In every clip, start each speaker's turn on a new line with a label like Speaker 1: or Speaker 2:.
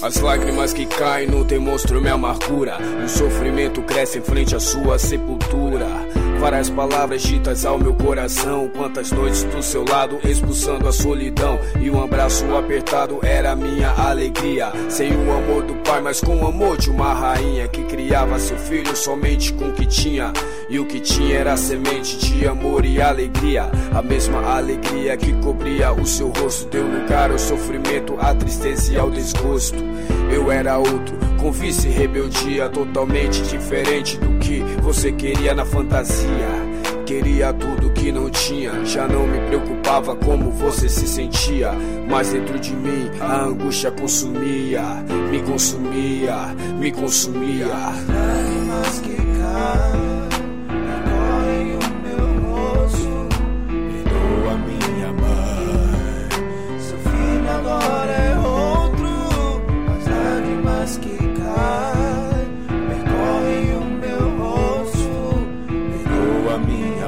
Speaker 1: As lágrimas que caem não demonstram minha amargura. O sofrimento cresce em frente à sua sepultura. Várias palavras ditas ao meu coração. Quantas noites do seu lado expulsando a solidão. E um abraço apertado era minha alegria. Sem o amor do pai, mas com o amor de uma rainha que criava seu filho somente com o que tinha. E o que tinha era semente de amor e alegria. A mesma alegria que cobria o seu rosto deu lugar ao sofrimento, à tristeza e ao desgosto. Eu era outro, com vício e rebeldia, totalmente diferente do que você queria na fantasia. Queria tudo que não tinha, já não me preocupava como você se sentia. Mas dentro de mim a angústia consumia, me consumia, me consumia.
Speaker 2: Lágrimas que caem recorrem o meu rosto. Perdoa minha mãe, seu filho agora é outro. As lágrimas que caem percorrem o meu rosto. Perdoa minha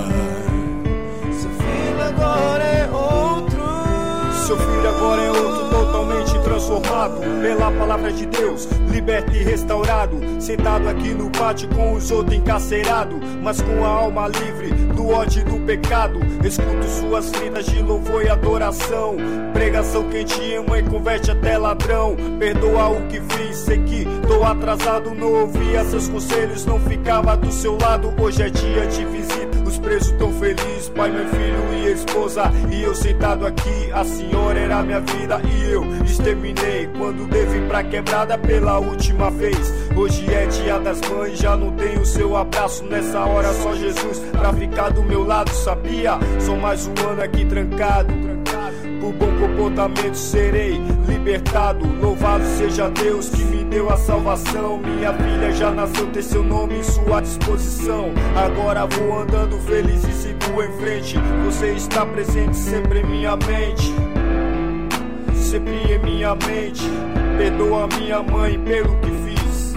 Speaker 2: mãe, seu filho agora é outro.
Speaker 3: Seu filho agora é outro, totalmente transformado pela palavra de Deus, liberto e restaurado. Sentado aqui no pátio com os outros encarcerados, mas com a alma livre do ódio e do pecado. Escuto suas fitas de louvor e adoração. Pregação quem te ama e converte até ladrão. Perdoa o que fiz, sei que tô atrasado, não ouvia seus conselhos, não ficava do seu lado. Hoje é dia de visita, os presos tão felizes, pai, meu filho e esposa. E eu sentado aqui, a senhora era minha vida e eu exterminei quando devo ir pra quebrada pela última vez. Hoje é dia das mães, já não tenho seu abraço. Nessa hora só Jesus pra ficar do meu lado, sabia? Só mais um ano aqui trancado. Por bom comportamento serei libertado. Louvado seja Deus que me deu a salvação. Minha filha já nasceu, tem seu nome em sua disposição. Agora vou andando feliz e sigo em frente. Você está presente sempre em minha mente, sempre em minha mente. Perdoa minha mãe pelo que fiz.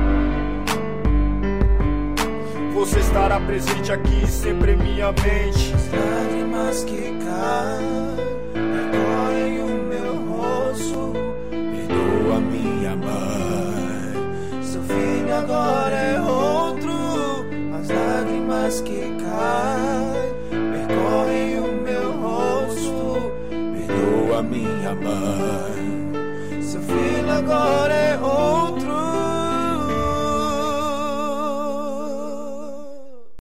Speaker 3: Você estará presente aqui sempre em minha mente.
Speaker 2: As lágrimas que caem recorrem o meu rosto. Perdoa minha mãe, seu filho agora é outro. As lágrimas que caem percorrem o meu rosto. Perdoa minha mãe, seu filho agora é outro.